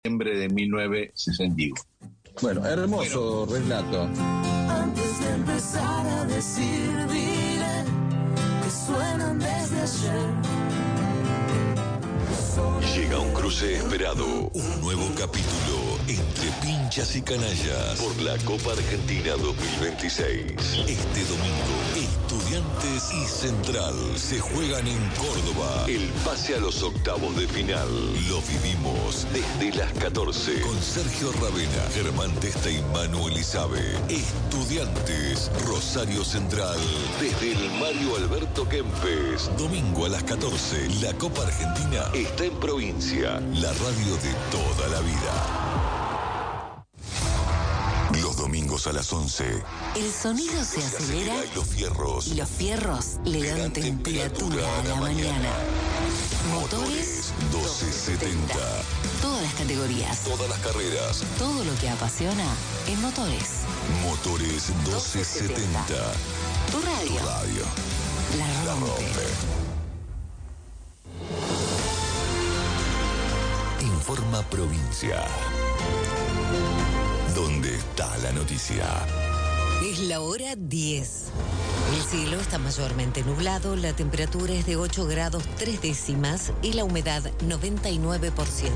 Diciembre de 1961. Bueno, hermoso relato. Antes de empezar a decir, diré que suenan desde ayer. Llega un cruce esperado, un nuevo capítulo entre pinchas y canallas por la Copa Argentina 2026. Este domingo, Estudiantes y Central se juegan en Córdoba. El pase a los octavos de final lo vivimos desde las 14 con Sergio Ravena, Germán Testa y Manu Elizabe. Estudiantes, Rosario Central, desde el Mario Alberto Kempes. Domingo a las 14, la Copa Argentina está en provincia, la radio de toda la vida. Los domingos a las 11. El sonido se acelera y los fierros le dan temperatura a la mañana. Motores 1270. Todas las categorías, Todas las carreras. todo lo que apasiona en Motores. Motores 1270. Tu radio, Radio. la rompe. Informa Provincia. ¿Dónde está la noticia? Es la hora 10. El cielo está mayormente nublado, la temperatura es de 8 grados 3 décimas y la humedad 99%.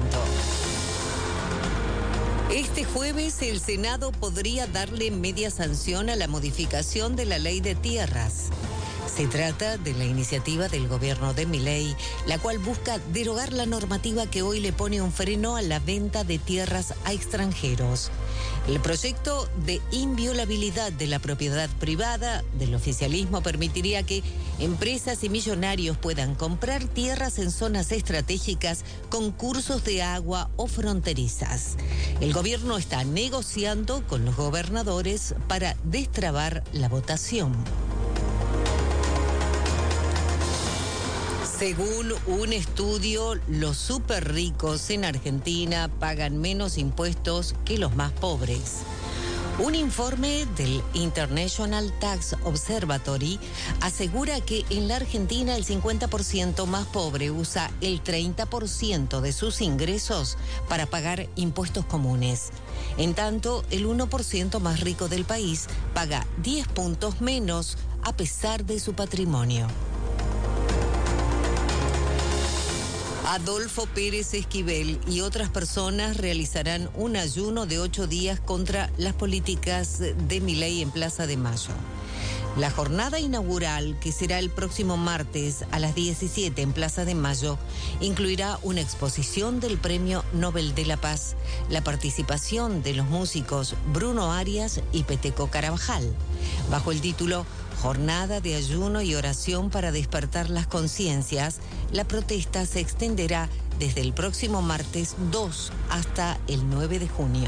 Este jueves el Senado podría darle media sanción a la modificación de la ley de tierras. Se trata de la iniciativa del gobierno de Milei, la cual busca derogar la normativa que hoy le pone un freno a la venta de tierras a extranjeros. El proyecto de inviolabilidad de la propiedad privada del oficialismo permitiría que empresas y millonarios puedan comprar tierras en zonas estratégicas con cursos de agua o fronterizas. El gobierno está negociando con los gobernadores para destrabar la votación. Según un estudio, los súper ricos en Argentina pagan menos impuestos que los más pobres. Un informe del International Tax Observatory asegura que en la Argentina el 50% más pobre usa el 30% de sus ingresos para pagar impuestos comunes. En tanto, el 1% más rico del país paga 10 puntos menos a pesar de su patrimonio. Adolfo Pérez Esquivel y otras personas realizarán un ayuno de 8 días contra las políticas de Milei en Plaza de Mayo. La jornada inaugural, que será el próximo martes a las 17 en Plaza de Mayo, incluirá una exposición del Premio Nobel de la Paz, la participación de los músicos Bruno Arias y Peteco Carabajal, bajo el título Jornada de ayuno y oración para despertar las conciencias. La protesta se extenderá desde el próximo martes 2 hasta el 9 de junio.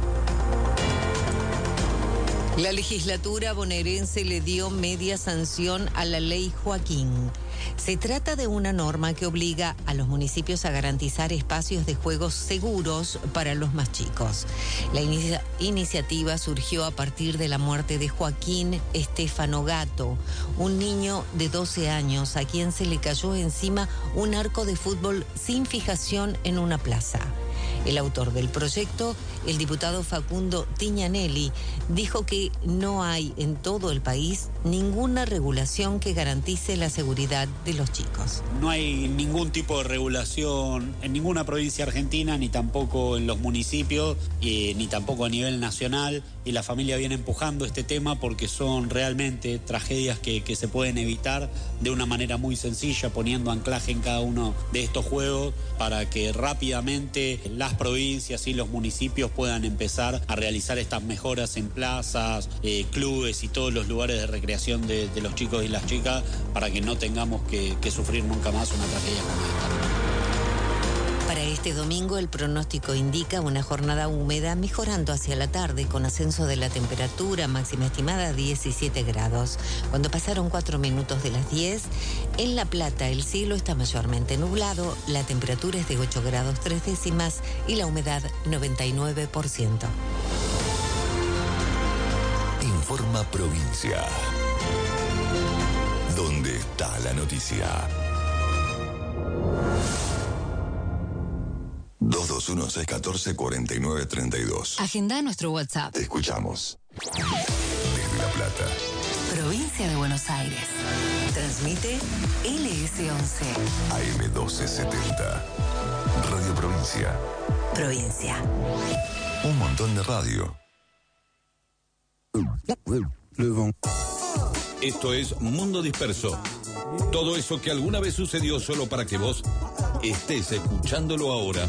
La legislatura bonaerense le dio media sanción a la ley Joaquín. Se trata de una norma que obliga a los municipios a garantizar espacios de juegos seguros para los más chicos. La iniciativa surgió a partir de la muerte de Joaquín Estefano Gato, un niño de 12 años a quien se le cayó encima un arco de fútbol sin fijación en una plaza. El autor del proyecto, el diputado Facundo Tignanelli, dijo que no hay en todo el país ninguna regulación que garantice la seguridad de los chicos. No hay ningún tipo de regulación en ninguna provincia argentina, ni tampoco en los municipios, ni tampoco a nivel nacional. Y la familia viene empujando este tema porque son realmente tragedias que se pueden evitar de una manera muy sencilla, poniendo anclaje en cada uno de estos juegos para que rápidamente las provincias y los municipios puedan empezar a realizar estas mejoras en plazas, clubes y todos los lugares de recreación de los chicos y las chicas, para que no tengamos que sufrir nunca más una tragedia como esta. Para este domingo el pronóstico indica una jornada húmeda mejorando hacia la tarde con ascenso de la temperatura máxima estimada 17 grados. Cuando pasaron 4 minutos de las 10, en La Plata el cielo está mayormente nublado, la temperatura es de 8 grados 3 décimas y la humedad 99%. Informa Provincia. ¿Dónde está la noticia? 22 2114-4932. Agenda nuestro WhatsApp. Te escuchamos. Desde La Plata. Provincia de Buenos Aires. Transmite LS11. AM1270. Radio Provincia. Provincia. Un montón de radio. Esto es Mundo Disperso. Todo eso que alguna vez sucedió solo para que vos estés escuchándolo ahora.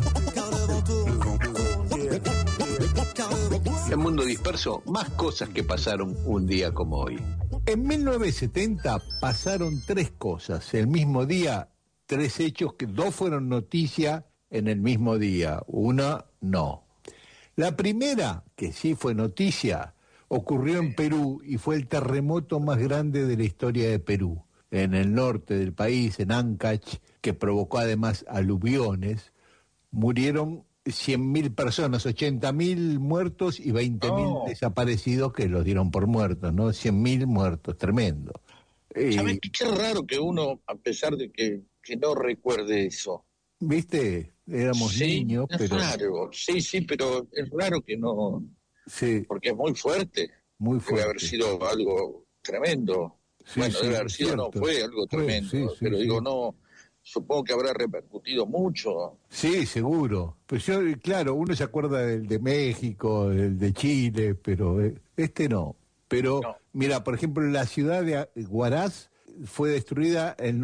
En Mundo Disperso, más cosas que pasaron un día como hoy. En 1970 pasaron 3 cosas. El mismo día, 3 hechos que 2 fueron noticia en el mismo día. Una, no. La primera, que sí fue noticia, ocurrió en Perú y fue el terremoto más grande de la historia de Perú. En el norte del país, en Ancash, que provocó además aluviones, murieron 100.000 personas, 80.000 muertos y 20.000 desaparecidos que los dieron por muertos, ¿no? 100.000 muertos, tremendo. ¿Sabes qué raro que uno, a pesar de que no recuerde eso? ¿Viste? Éramos niños, es pero... raro, sí, pero es raro que no... Sí. Porque es muy fuerte. Muy fuerte. Debe haber sido algo tremendo. Sí, bueno, sí, debe haber sido, cierto. no fue algo tremendo. Pero digo, no... Supongo que habrá repercutido mucho. Sí, seguro. Pues yo, claro, uno se acuerda del de México, del de Chile, pero este no. Pero, mira, por ejemplo, la ciudad de Huaraz fue destruida el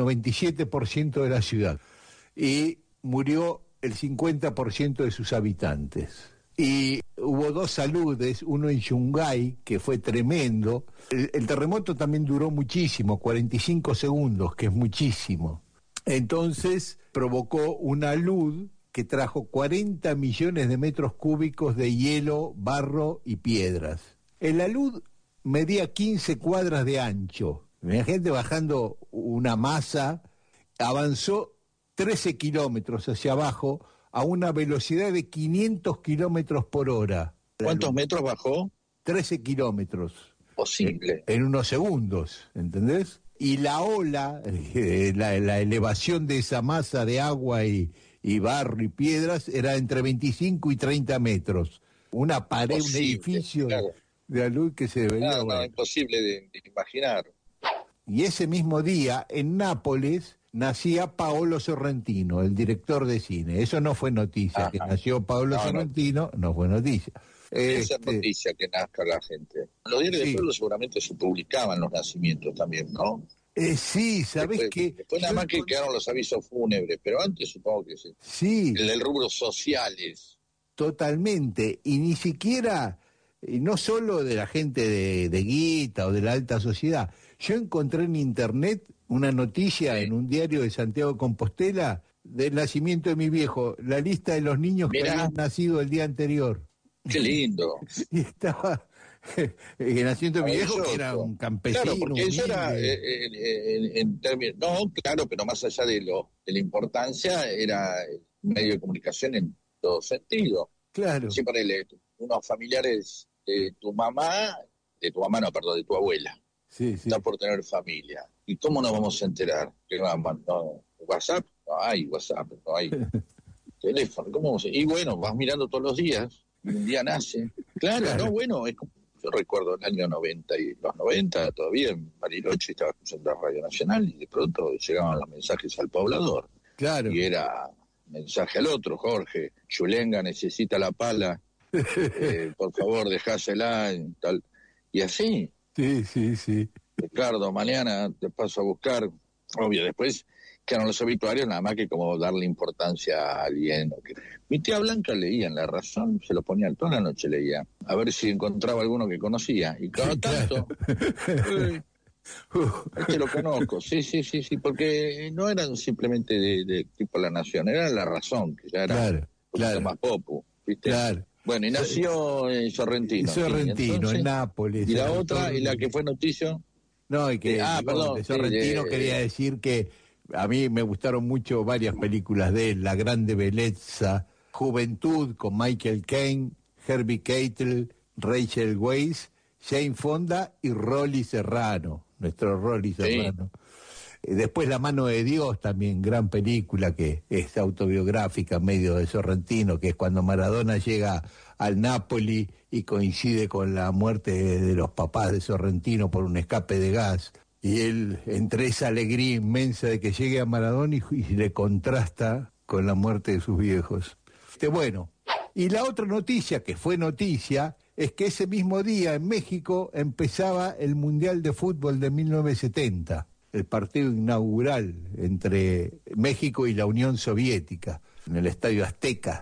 97% de la ciudad y murió el 50% de sus habitantes. Y hubo 2 saludes, uno en Yungay, que fue tremendo. El terremoto también duró muchísimo, 45 segundos, que es muchísimo. Entonces provocó una alud que trajo 40 millones de metros cúbicos de hielo, barro y piedras. El alud medía 15 cuadras de ancho. Imagínate bajando una masa, avanzó 13 kilómetros hacia abajo a una velocidad de 500 kilómetros por hora. ¿Cuántos metros bajó? 13 kilómetros. Posible. En unos segundos, ¿entendés? Y la ola, la elevación de esa masa de agua y barro y piedras era entre 25 y 30 metros. Una pared, un edificio de alud que se veía... No, imposible de imaginar. Y ese mismo día, en Nápoles, nacía Paolo Sorrentino, el director de cine. Eso no fue noticia. Que nació Paolo Sorrentino, no fue noticia. Esa noticia que nazca la gente. Los diarios de pueblo seguramente se publicaban los nacimientos también, ¿no? Sí, ¿sabés qué? Después nada más que quedaron los avisos fúnebres, pero antes supongo que sí. Sí. El rubro sociales. Totalmente. Y ni siquiera, no solo de la gente de guita o de la alta sociedad. Yo encontré en internet una noticia en un diario de Santiago de Compostela del nacimiento de mi viejo, la lista de los niños que habían nacido el día anterior. Qué lindo. Y estaba el nacimiento de mi viejo, que era un campesino. Claro, porque eso era en términos... No, claro, pero más allá de la importancia, era un medio de comunicación en todo sentido. Claro. Sí, ponele, unos familiares de tu mamá, de tu abuela. Sí. Está por tener familia. ¿Y cómo nos vamos a enterar? No, ¿WhatsApp? No hay WhatsApp, no hay teléfono. ¿Cómo? Y bueno, vas mirando todos los días, y un día nace. Claro. No, bueno, es como, yo recuerdo el año 90 y los 90, todavía en Bariloche estaba escuchando la Radio Nacional y de pronto llegaban los mensajes al poblador. Claro. Y era mensaje al otro, Jorge, Chulenga necesita la pala, por favor, dejásela, y tal. Y así. Sí. Ricardo, mañana te paso a buscar. Obvio, después quedaron los obituarios, nada más que como darle importancia a alguien. Mi tía Blanca leía en La Razón, se lo ponía toda la noche, leía, a ver si encontraba alguno que conocía. Y cada tanto, este lo conozco, sí, porque no eran simplemente de tipo La Nación, era La Razón, que ya era más popu, ¿viste? Claro. Bueno, y nació Sorrentino. Sorrentino, entonces, en Nápoles. Y la otra, y la que fue noticia... No, y que perdón, de Sorrentino quería decir que a mí me gustaron mucho varias películas de él, La Grande Bellezza, Juventud con Michael Caine, Herbie Keitel, Rachel Weisz, Jane Fonda y Rolly Serrano, nuestro Rolly Serrano. Después La mano de Dios, también gran película que es autobiográfica, medio de Sorrentino, que es cuando Maradona llega al Napoli y coincide con la muerte de los papás de Sorrentino por un escape de gas. Y él, entre esa alegría inmensa de que llegue a Maradona y le contrasta con la muerte de sus viejos. Bueno, y la otra noticia, que fue noticia, es que ese mismo día en México empezaba el Mundial de Fútbol de 1970, el partido inaugural entre México y la Unión Soviética, en el Estadio Azteca.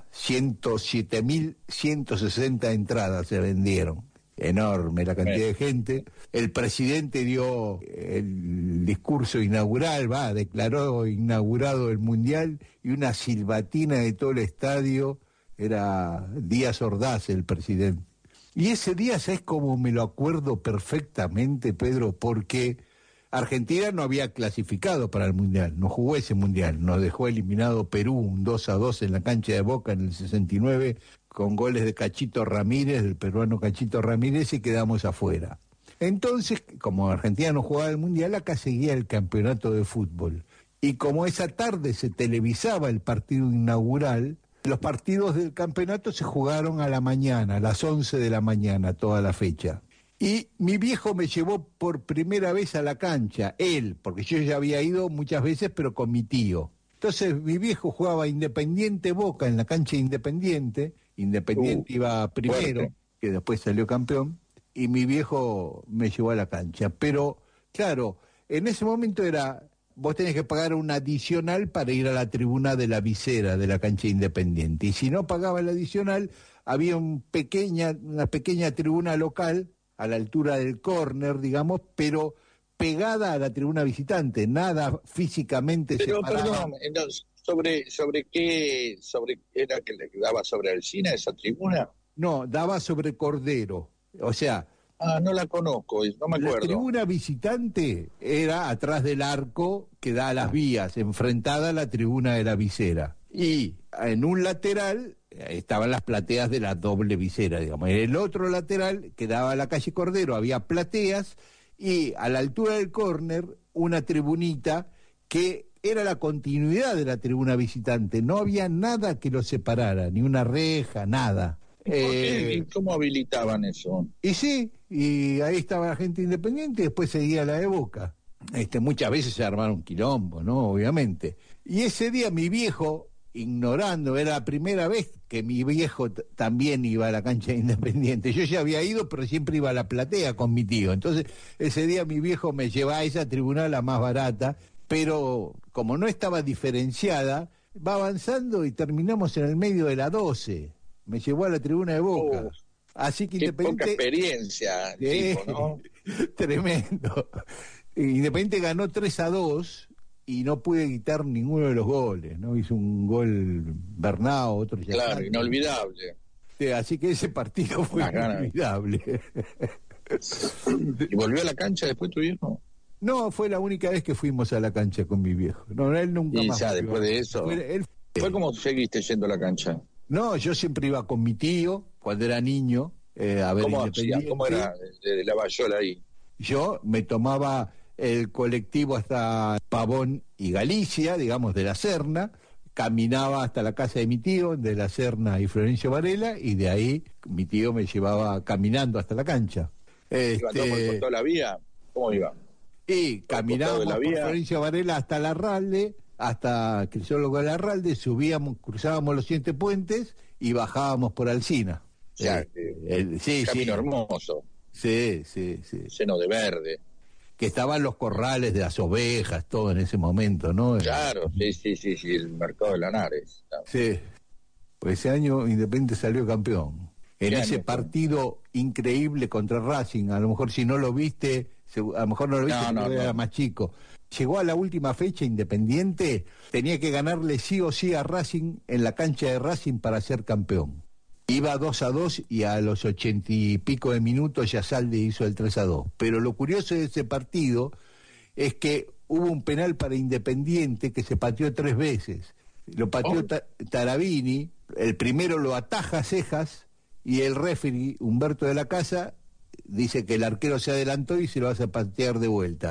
107.160 entradas se vendieron. Enorme la cantidad de gente. El presidente dio el discurso inaugural, declaró inaugurado el Mundial, y una silbatina de todo el estadio. Era Díaz Ordaz el presidente. Y ese día, ¿sabes cómo me lo acuerdo perfectamente, Pedro? Porque Argentina no había clasificado para el Mundial, no jugó ese Mundial, nos dejó eliminado Perú un 2-2 en la cancha de Boca en el 69, con goles de Cachito Ramírez, del peruano Cachito Ramírez, y quedamos afuera. Entonces, como Argentina no jugaba el Mundial, acá seguía el campeonato de fútbol. Y como esa tarde se televisaba el partido inaugural, los partidos del campeonato se jugaron a la mañana, a las 11 de la mañana, toda la fecha. Y mi viejo me llevó por primera vez a la cancha, él, porque yo ya había ido muchas veces, pero con mi tío. Entonces mi viejo jugaba Independiente Boca en la cancha de Independiente iba primero, fuerte, que después salió campeón, y mi viejo me llevó a la cancha. Pero, claro, en ese momento vos tenés que pagar un adicional para ir a la tribuna de la visera de la cancha Independiente. Y si no pagaba el adicional, había una pequeña tribuna local, a la altura del córner, digamos, pero pegada a la tribuna visitante, nada físicamente separado. Perdón, ¿sobre qué era que le daba sobre Alsina esa tribuna? No, daba sobre Cordero, o sea... no la conozco, no me acuerdo. La tribuna visitante era atrás del arco que da a las vías, enfrentada a la tribuna de la visera. Y en un lateral estaban las plateas de la doble visera, digamos. En el otro lateral, que daba a la calle Cordero, había plateas, y a la altura del córner, una tribunita que era la continuidad de la tribuna visitante. No había nada que lo separara, ni una reja, nada. ¿Cómo habilitaban eso? Y sí, y ahí estaba la gente Independiente, y después seguía la de Boca. Muchas veces se armaron quilombo, ¿no? Obviamente. Y ese día mi viejo, ignorando, era la primera vez que mi viejo también iba a la cancha de Independiente. Yo ya había ido, pero siempre iba a la platea con mi tío. Entonces, ese día mi viejo me llevaba a esa tribuna, la más barata, pero como no estaba diferenciada, va avanzando y terminamos en el medio de la 12. Me llevó a la tribuna de Boca. Así que qué Independiente... poca experiencia, tipo, ¿no? Tremendo. Independiente ganó 3-2 y no pude quitar ninguno de los goles, ¿no? Hizo un gol Bernao, otro ya. Claro, inolvidable. Así que ese partido fue inolvidable. ¿Y volvió a la cancha después tu viejo? No, fue la única vez que fuimos a la cancha con mi viejo. No, él nunca más. Y ya después de eso. ¿Fue como seguiste yendo a la cancha? No, yo siempre iba con mi tío, cuando era niño, a ver Independiente. ¿Cómo era de la Bayola ahí? Yo me tomaba el colectivo hasta Pavón y Galicia, digamos, de la Serna, caminaba hasta la casa de mi tío, de la Serna y Florencio Varela, y de ahí mi tío me llevaba caminando hasta la cancha. ¿Iba por toda la vía? ¿Cómo iba? Y caminábamos por Florencio Varela hasta Larralde, hasta Crisólogo de Larralde, cruzábamos los 7 puentes y bajábamos por Alsina. Camino hermoso. Sí. Lleno de verde. Que estaban los corrales de las ovejas, todo en ese momento, ¿no? Claro, sí, el mercado de Lanares. Claro. Sí, pues ese año Independiente salió campeón. En ese partido increíble contra Racing, a lo mejor si no lo viste, a lo mejor no lo viste porque era más chico. Llegó a la última fecha Independiente, tenía que ganarle sí o sí a Racing en la cancha de Racing para ser campeón. Iba 2-2 y a los 80 y pico de minutos ya Salde hizo el 3-2. Pero lo curioso de ese partido es que hubo un penal para Independiente que se pateó 3 veces. Lo pateó Tarabini, el primero lo ataja Cejas y el referee, Humberto de la Casa, dice que el arquero se adelantó y se lo hace patear de vuelta.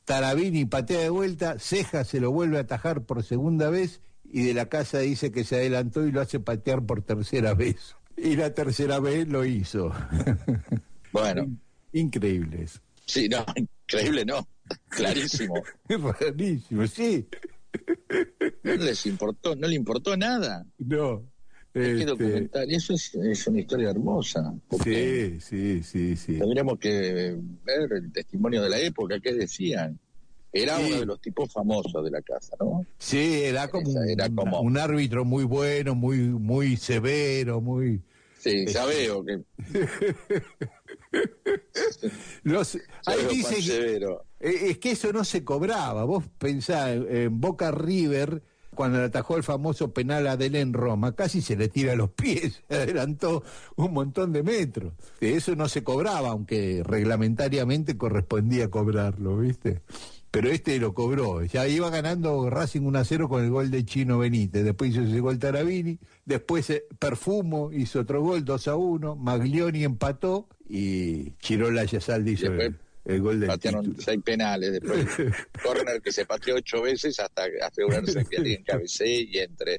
Tarabini patea de vuelta, Ceja se lo vuelve a atajar por segunda vez y de la casa dice que se adelantó y lo hace patear por tercera vez. Y la tercera vez lo hizo. Bueno. Increíble eso. Sí, no, increíble no. Clarísimo. Rarísimo, sí. No le importó nada. No. Hay que documentar. Eso es una historia hermosa. Sí. Tendríamos que ver el testimonio de la época, qué decían. Era uno de los tipos famosos de la casa, ¿no? Sí, era como un árbitro muy bueno, muy severo, muy... Sí, ya veo que... Ahí dice que, es que eso no se cobraba. Vos pensás en Boca River, cuando le atajó el famoso penal a Delén Roma, casi se le tira a los pies, se adelantó un montón de metros. Eso no se cobraba, aunque reglamentariamente correspondía cobrarlo, ¿viste? Pero lo cobró. Ya iba ganando Racing 1-0 con el gol de Chino Benítez. Después hizo ese gol Tarabini. Después Perfumo hizo otro gol 2-1. Maglioni empató y Chirola Yasaldi hizo el gol del patearon título. 6 penales. Después córner que se pateó 8 veces hasta asegurarse que alguien cabecee y entre.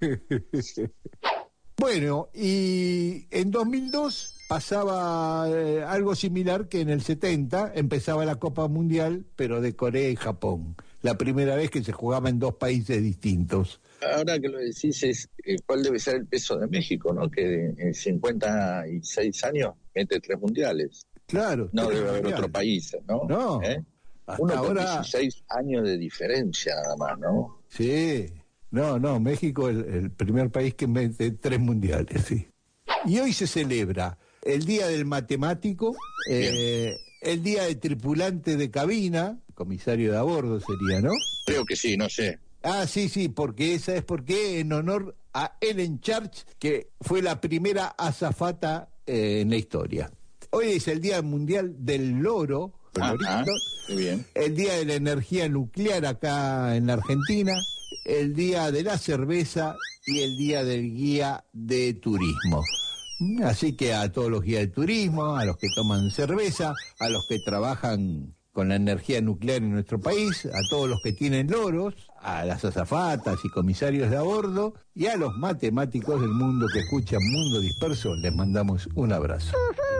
Bueno, y en 2002 pasaba algo similar que en el 70 empezaba la Copa Mundial, pero de Corea y Japón. La primera vez que se jugaba en 2 países distintos. Ahora que lo decís, ¿cuál debe ser el peso de México, no? Que en 56 años mete 3 mundiales. Claro. No debe haber otro país, ¿no? No. Hasta uno ahora... con 16 años de diferencia nada más, ¿no? Sí. No, México es el primer país que mete 3 mundiales, sí. Y hoy se celebra el Día del Matemático, el Día del Tripulante de Cabina, comisario de a bordo sería, ¿no? Creo que sí, no sé. Ah, sí, porque en honor a Ellen Church, que fue la primera azafata en la historia. Hoy es el Día Mundial del Loro, muy bien. El Día de la Energía Nuclear acá en la Argentina, el Día de la Cerveza y el Día del Guía de Turismo. Así que a todos los guías de turismo, a los que toman cerveza, a los que trabajan con la energía nuclear en nuestro país, a todos los que tienen loros, a las azafatas y comisarios de a bordo y a los matemáticos del mundo que escuchan Mundo Disperso, les mandamos un abrazo.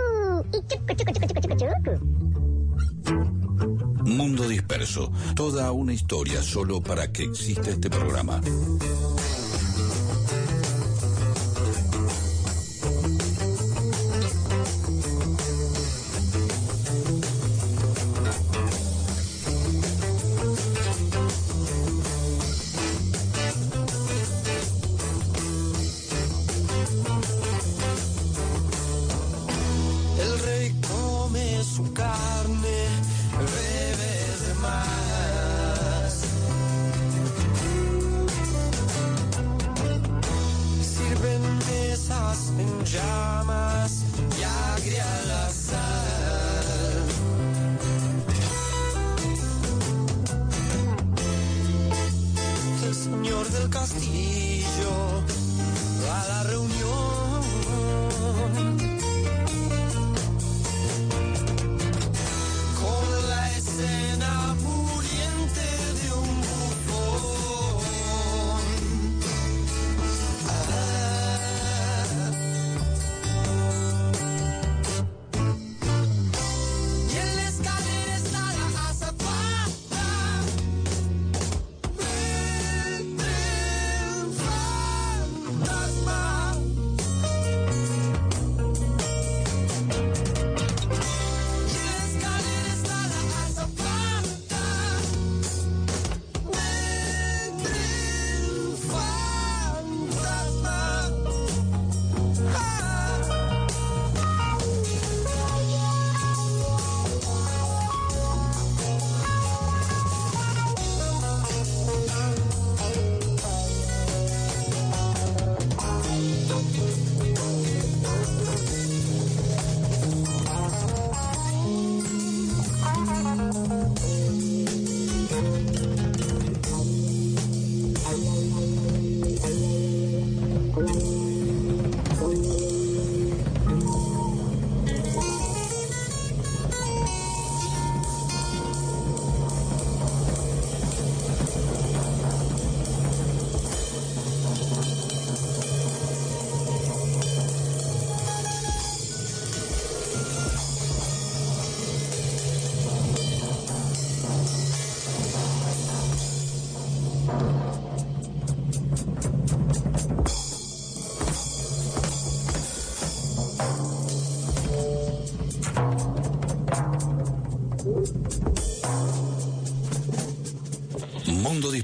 Mundo Disperso, toda una historia solo para que exista este programa. El rey come su carne, bebe de más. Sirven mesas en llamas y agria la sal. El señor del castillo a la reunión.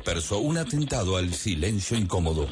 Disperso, un atentado al silencio incómodo.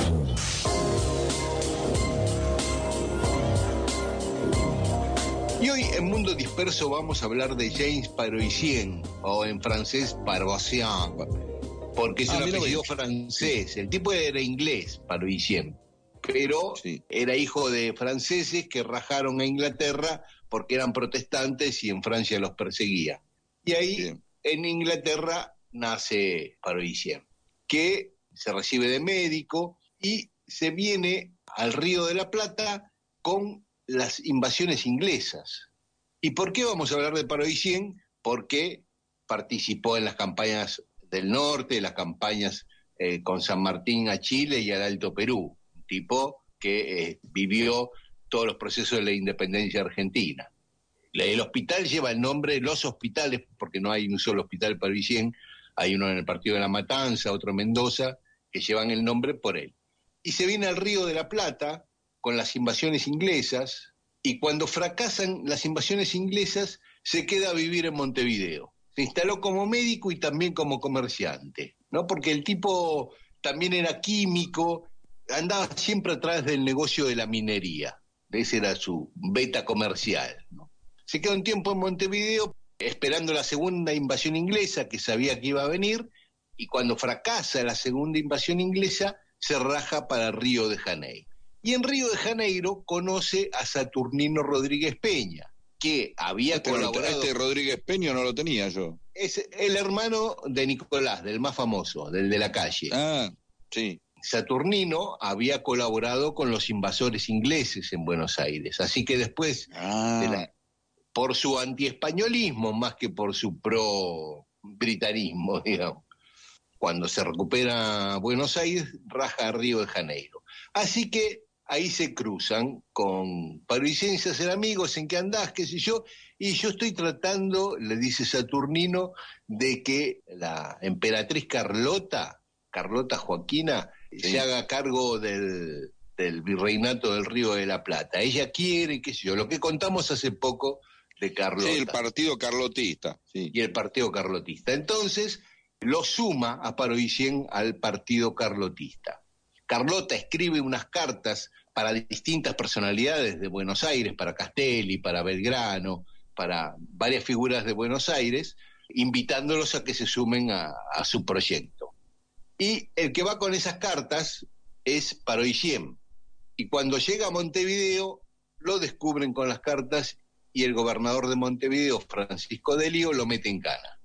Y hoy en Mundo Disperso vamos a hablar de James Paroissien, o en francés Paroissien, porque es un apellido francés. El tipo era inglés, Paroissien, pero era hijo de franceses que rajaron a Inglaterra porque eran protestantes y en Francia los perseguía. Y ahí en Inglaterra nace Paroissien, que se recibe de médico y se viene al Río de la Plata con las invasiones inglesas. ¿Y por qué vamos a hablar de Paroissien? Porque participó en las campañas del norte, las campañas con San Martín a Chile y al Alto Perú, un tipo que vivió todos los procesos de la independencia argentina. El hospital lleva el nombre, los hospitales, porque no hay un solo hospital Paroissien, hay uno en el Partido de la Matanza, otro en Mendoza, que llevan el nombre por él. Y se viene al Río de la Plata con las invasiones inglesas, y cuando fracasan las invasiones inglesas, se queda a vivir en Montevideo. Se instaló como médico y también como comerciante, ¿no? Porque el tipo también era químico, andaba siempre atrás del negocio de la minería. Ese era su beta comercial, ¿no? Se quedó un tiempo en Montevideo esperando la segunda invasión inglesa, que sabía que iba a venir, y cuando fracasa la segunda invasión inglesa, se raja para Río de Janeiro. Y en Río de Janeiro conoce a Saturnino Rodríguez Peña, que había colaborado... Este Rodríguez Peña no lo tenía yo. Es el hermano de Nicolás, del más famoso, del de la calle. Ah, sí. Saturnino había colaborado con los invasores ingleses en Buenos Aires, así que después, por su antiespañolismo más que por su pro-britanismo, digamos, cuando se recupera Buenos Aires, raja a Río de Janeiro. Así que ahí se cruzan con Paroissien, se hacen amigos, ¿en qué andás? ¿Qué sé yo? Y yo estoy tratando, le dice Saturnino, de que la emperatriz Carlota Joaquina, se haga cargo del virreinato del Río de la Plata. Ella quiere, qué sé yo, lo que contamos hace poco de Carlota. Sí, el partido carlotista. Sí. Y el partido carlotista. Entonces, lo suma a Paroissien al partido carlotista. Carlota escribe unas cartas para distintas personalidades de Buenos Aires, para Castelli, para Belgrano, para varias figuras de Buenos Aires, invitándolos a que se sumen a su proyecto. Y el que va con esas cartas es Paroissien. Y cuando llega a Montevideo, lo descubren con las cartas y el gobernador de Montevideo, Francisco de Lío, lo mete en cana.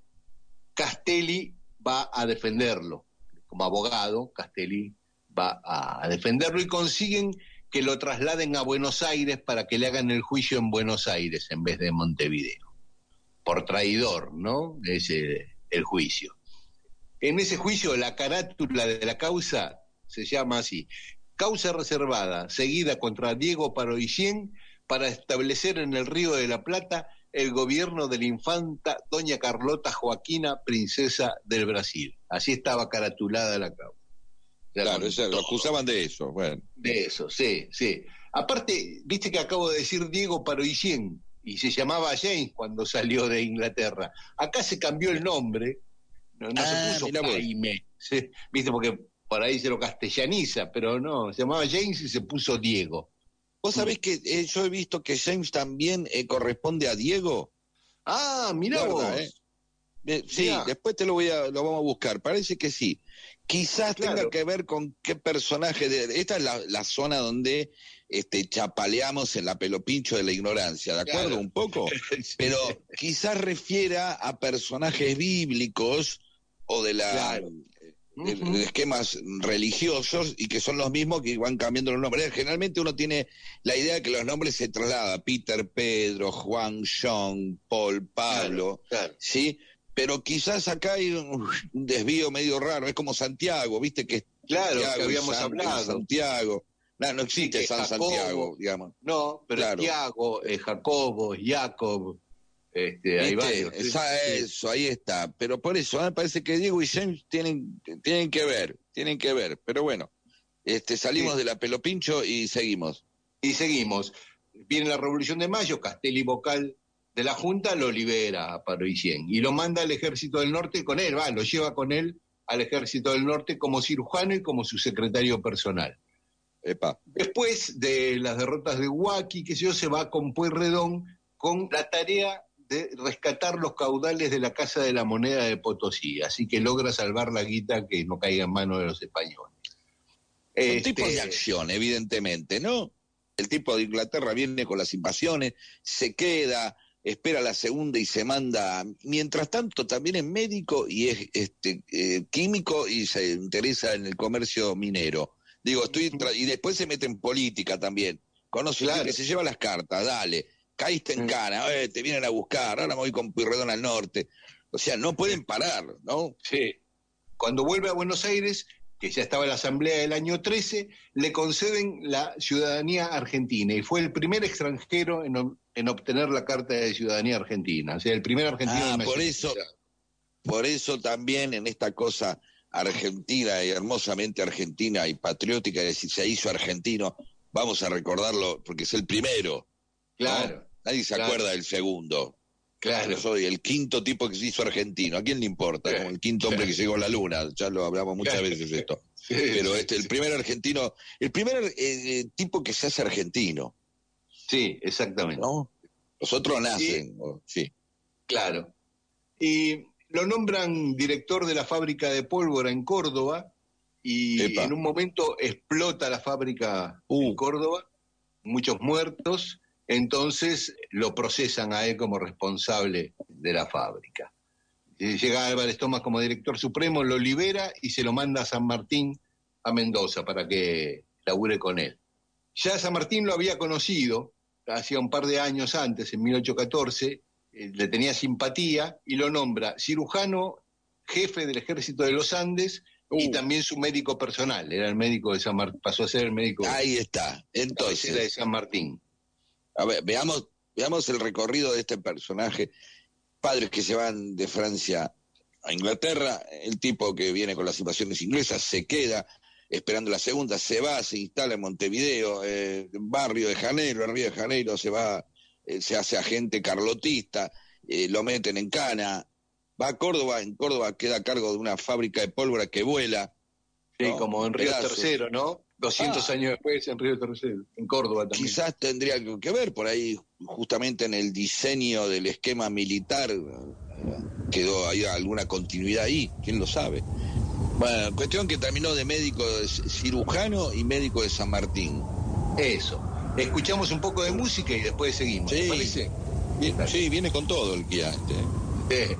Castelli va a defenderlo. Como abogado, Castelli va a defenderlo y consiguen que lo trasladen a Buenos Aires para que le hagan el juicio en Buenos Aires en vez de en Montevideo. Por traidor, ¿no? Es el juicio. En ese juicio la carátula de la causa se llama así: causa reservada, seguida contra Diego Paroissien para establecer en el Río de la Plata el gobierno de la infanta doña Carlota Joaquina, princesa del Brasil. Así estaba caratulada la causa. Claro, lo acusaban de eso, bueno. De eso, sí. Aparte, viste que acabo de decir Diego Paroissien, y se llamaba James cuando salió de Inglaterra. Acá se cambió el nombre, no se puso Jaime, ¿sí? Viste, porque por ahí se lo castellaniza, pero no, se llamaba James y se puso Diego. ¿Vos sabés que yo he visto que James también corresponde a Diego? Ah, mirá vos. Sí, mirá. Después lo vamos a buscar, parece que sí. Quizás tenga que ver con qué personaje esta es la zona donde chapaleamos en la pelopincho de la ignorancia, ¿de acuerdo? Un poco, sí. Pero quizás refiera a personajes bíblicos o de de esquemas religiosos, y que son los mismos que van cambiando los nombres. Generalmente uno tiene la idea de que los nombres se trasladan: Peter, Pedro, Juan, John, Paul, Pablo, ¿sí? Pero quizás acá hay un desvío medio raro, es como Santiago, ¿viste? Que Santiago, que habíamos hablado. Santiago. No existe San Jacobo, Santiago, digamos. No, pero Santiago, Jacobo, Jacob, hay varios. Eso, ahí está. Pero por eso, me parece que Diego y James tienen que ver. Pero bueno, salimos de la pelopincho y seguimos. Viene la Revolución de Mayo, Castelli, vocal de la Junta, lo libera a Paroissien y lo manda al Ejército del Norte con él, lo lleva con él al Ejército del Norte como cirujano y como su secretario personal. Epa. Después de las derrotas de Huaki, qué sé yo, se va con Pueyrredón con la tarea de rescatar los caudales de la Casa de la Moneda de Potosí, así que logra salvar la guita que no caiga en manos de los españoles. Son tipos de acción, evidentemente, ¿no? El tipo de Inglaterra viene con las invasiones, se queda, espera la segunda y se manda. Mientras tanto, también es médico y es químico y se interesa en el comercio minero. Digo, y después se mete en política también. Conoce a que se lleva las cartas, dale, caíste en cana, te vienen a buscar, ahora me voy con Pueyrredón al norte. O sea, no pueden parar, ¿no? Sí. Cuando vuelve a Buenos Aires, que ya estaba en la Asamblea del año 13, le conceden la ciudadanía argentina y fue el primer extranjero en obtener la carta de ciudadanía argentina, o sea, el primer argentino. Por eso también en esta cosa argentina y hermosamente argentina y patriótica, es decir, se hizo argentino, vamos a recordarlo porque es el primero. Claro. ¿No? Nadie se acuerda del segundo. Claro. Yo soy el quinto tipo que se hizo argentino. ¿A quién le importa? Como el quinto hombre que llegó a la luna. Ya lo hablamos muchas veces esto. Sí, pero el primer argentino, el primer tipo que se hace argentino. Sí, exactamente. ¿No? Los otros nacen. Sí. Claro. Y lo nombran director de la fábrica de pólvora en Córdoba y en un momento explota la fábrica en Córdoba, muchos muertos. Entonces lo procesan a él como responsable de la fábrica. Llega Álvarez Thomas como director supremo, lo libera y se lo manda a San Martín, a Mendoza, para que labure con él. Ya San Martín lo había conocido hacía un par de años antes, en 1814, le tenía simpatía y lo nombra cirujano, jefe del Ejército de los Andes y también su médico personal. Era el médico de San Martín, pasó a ser el médico. Ahí está. Entonces, de San Martín. A ver, veamos el recorrido de este personaje. Padres que se van de Francia a Inglaterra, el tipo que viene con las invasiones inglesas se queda esperando la segunda, se va, se instala en Montevideo, barrio de Janeiro, en Río de Janeiro, se va, se hace agente carlotista, lo meten en cana, va a Córdoba, en Córdoba queda a cargo de una fábrica de pólvora que vuela. Sí, ¿no? como en Río Tercero, ¿no? 200 años después en Río Tercero, en Córdoba también. Quizás tendría algo que ver por ahí, justamente en el diseño del esquema militar, quedó ahí alguna continuidad ahí, quién lo sabe. Bueno, cuestión que terminó de médico cirujano y médico de San Martín. Eso. Escuchamos un poco de música y después seguimos, ¿te parece? Sí, viene con todo el guía este.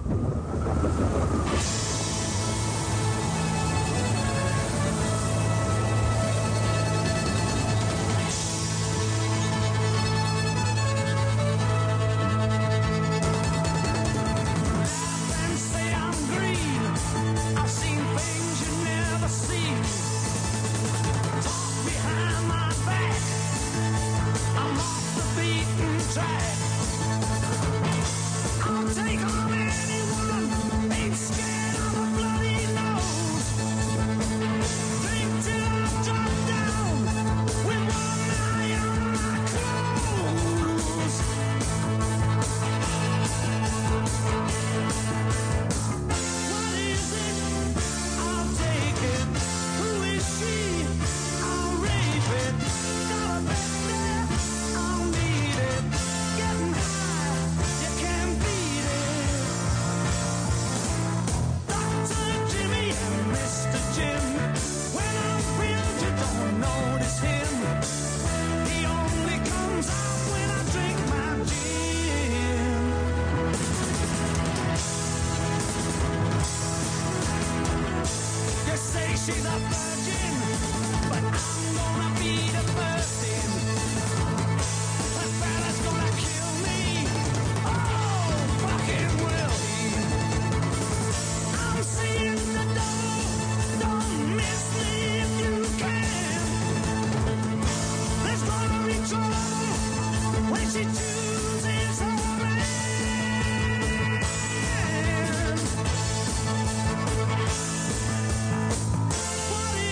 What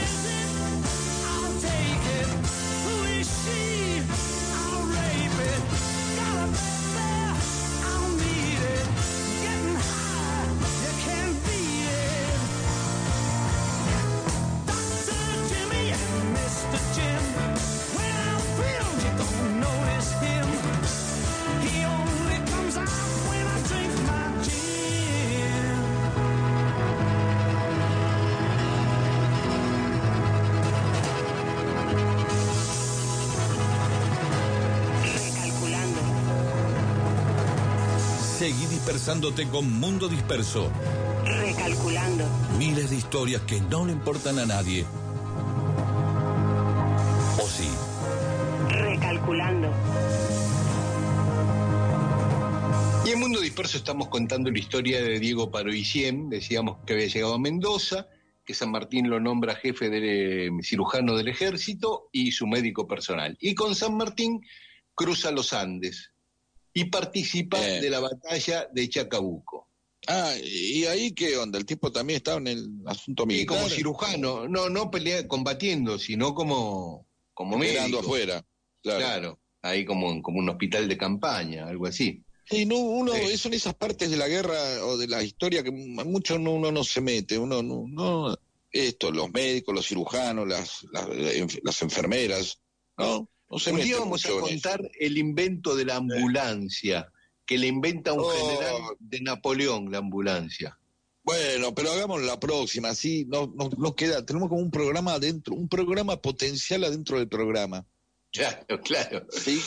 Seguí dispersándote con Mundo Disperso. Recalculando. Miles de historias que no le importan a nadie. ¿O sí? Recalculando. Y en Mundo Disperso estamos contando la historia de Diego Paroissien. Decíamos que había llegado a Mendoza, que San Martín lo nombra jefe de cirujano del ejército y su médico personal. Y con San Martín cruza los Andes y participa de la batalla de Chacabuco. Ah, ¿y ahí qué onda? ¿El tipo también estaba en el asunto militar? Y como cirujano, no pelea combatiendo, sino como médico. Afuera. Claro, ahí como un hospital de campaña, algo así. Y son esas partes de la guerra o de la historia que mucho uno no se mete, no, los médicos, los cirujanos, las enfermeras, no se mete. Un día vamos a contar el invento de la ambulancia, que le inventa un general de Napoleón, la ambulancia. Bueno, pero hagamos la próxima, así no queda, tenemos como un programa adentro, un programa potencial adentro del programa. Claro. Sí,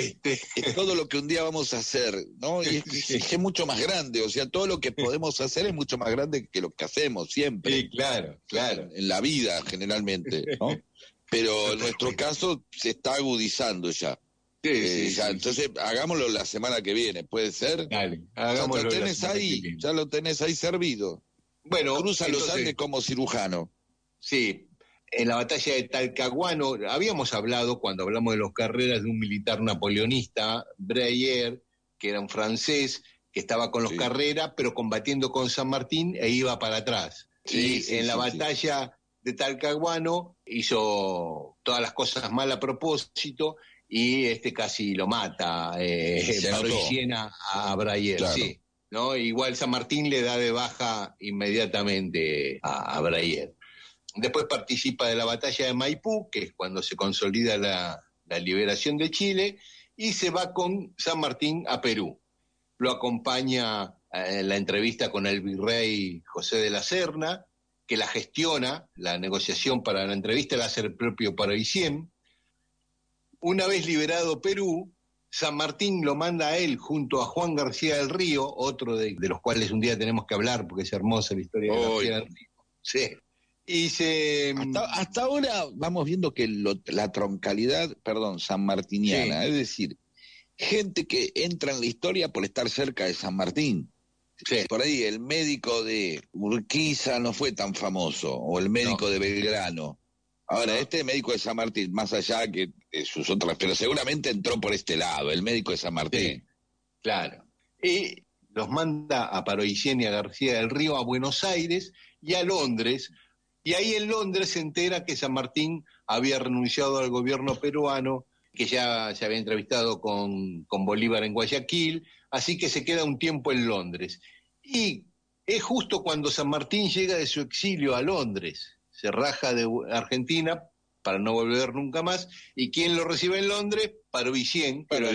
es todo lo que un día vamos a hacer, ¿no? Y es mucho más grande, o sea, todo lo que podemos hacer es mucho más grande que lo que hacemos siempre. Sí, claro. En la vida, generalmente, ¿no? Pero en nuestro caso se está agudizando ya. Entonces, hagámoslo la semana que viene, ¿puede ser? Dale, hagámoslo. Ya lo tenés ahí servido. Bueno, cruza los Andes como cirujano. Sí. En la batalla de Talcahuano, habíamos hablado, cuando hablamos de los carreras, de un militar napoleonista, Breyer, que era un francés, que estaba con los Carrera, pero combatiendo con San Martín e iba para atrás. En la batalla de Talcahuano hizo todas las cosas mal a propósito y casi lo mata, Paroissien a Breyer. Claro. Sí, ¿no? Igual San Martín le da de baja inmediatamente a Breyer. Después participa de la batalla de Maipú, que es cuando se consolida la liberación de Chile, y se va con San Martín a Perú. Lo acompaña en la entrevista con el virrey José de la Serna, que la gestiona, la negociación para la entrevista la hace el propio Paroissien. Una vez liberado Perú, San Martín lo manda a él junto a Juan García del Río, otro de los cuales un día tenemos que hablar, porque es hermosa la historia de García del Río. Sí. Y hasta ahora vamos viendo que la troncalidad, sanmartiniana, es decir, gente que entra en la historia por estar cerca de San Martín. Sí. Por ahí el médico de Urquiza no fue tan famoso, o el médico de Belgrano. Ahora, este médico de San Martín, más allá que sus otras, pero seguramente entró por este lado, el médico de San Martín. Sí, claro. Y los manda a Paroissien y a García del Río a Buenos Aires y a Londres. Y ahí en Londres se entera que San Martín había renunciado al gobierno peruano, que ya se había entrevistado con Bolívar en Guayaquil, así que se queda un tiempo en Londres. Y es justo cuando San Martín llega de su exilio a Londres, se raja de Argentina para no volver nunca más, y ¿quién lo recibe en Londres? Paroissien, que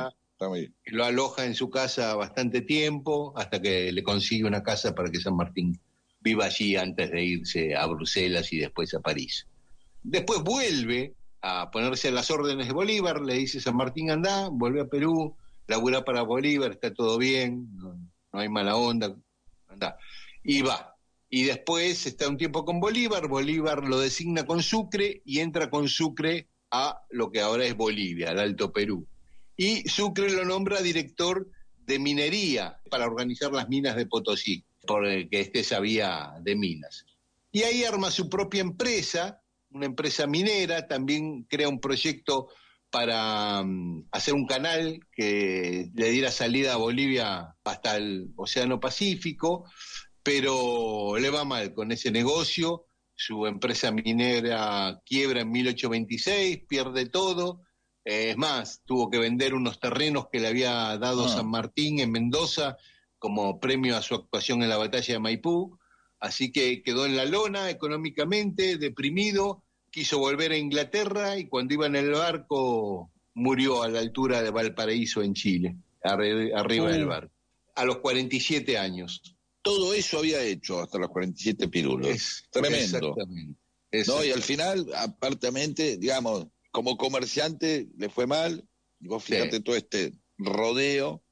lo aloja en su casa bastante tiempo, hasta que le consigue una casa para que San Martín viva allí antes de irse a Bruselas y después a París. Después vuelve a ponerse a las órdenes de Bolívar, le dice San Martín, andá, vuelve a Perú, labura para Bolívar, está todo bien, no hay mala onda, andá. Y va. Y después está un tiempo con Bolívar lo designa con Sucre y entra con Sucre a lo que ahora es Bolivia, al Alto Perú. Y Sucre lo nombra director de minería para organizar las minas de Potosí, porque sabía de minas. Y ahí arma su propia empresa, una empresa minera, también crea un proyecto para hacer un canal que le diera salida a Bolivia hasta el Océano Pacífico, pero le va mal con ese negocio, su empresa minera quiebra en 1826, pierde todo, es más, tuvo que vender unos terrenos que le había dado San Martín en Mendoza como premio a su actuación en la batalla de Maipú, así que quedó en la lona económicamente, deprimido, quiso volver a Inglaterra y cuando iba en el barco murió a la altura de Valparaíso en Chile, arriba del barco, a los 47 años. Todo eso había hecho hasta los 47 pirulos. Tremendo. Exactamente. No, y al final, aparentemente, digamos, como comerciante le fue mal, y vos fíjate todo este rodeo,